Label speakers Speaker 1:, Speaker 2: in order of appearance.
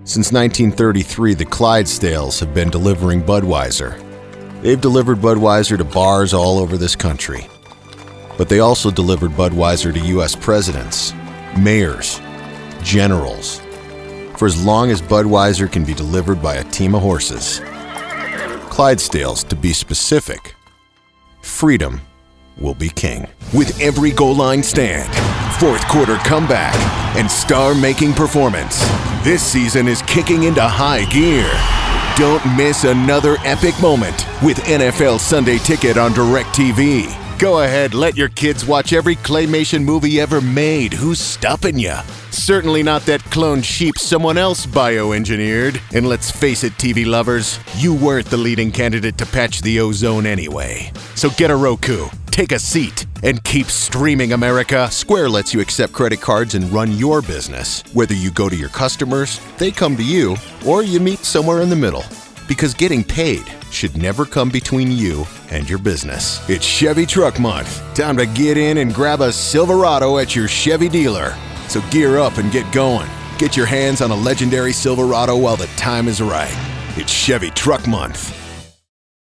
Speaker 1: Since 1933, the Clydesdales have been delivering Budweiser. They've delivered Budweiser to bars all over this country. But they also delivered Budweiser to U.S. presidents, mayors, generals, for as long as Budweiser can be delivered by a team of horses. Clydesdales, to be specific. Freedom will be king.
Speaker 2: With every goal line stand, fourth quarter comeback, and star-making performance, this season is kicking into high gear. Don't miss another epic moment with NFL Sunday Ticket on DirecTV. Go ahead, let your kids watch every claymation movie ever made. Who's stopping ya? Certainly not that cloned sheep someone else bioengineered. And let's face it, TV lovers, you weren't the leading candidate to patch the ozone anyway. So get a Roku, take a seat, and keep streaming, America.
Speaker 1: Square lets you accept credit cards and run your business. Whether you go to your customers, they come to you, or you meet somewhere in the middle. Because getting paid should never come between you and your business.
Speaker 2: It's Chevy Truck Month. Time to get in and grab a Silverado at your Chevy dealer. So gear up and get going. Get your hands on a legendary Silverado while the time is right. It's Chevy Truck Month.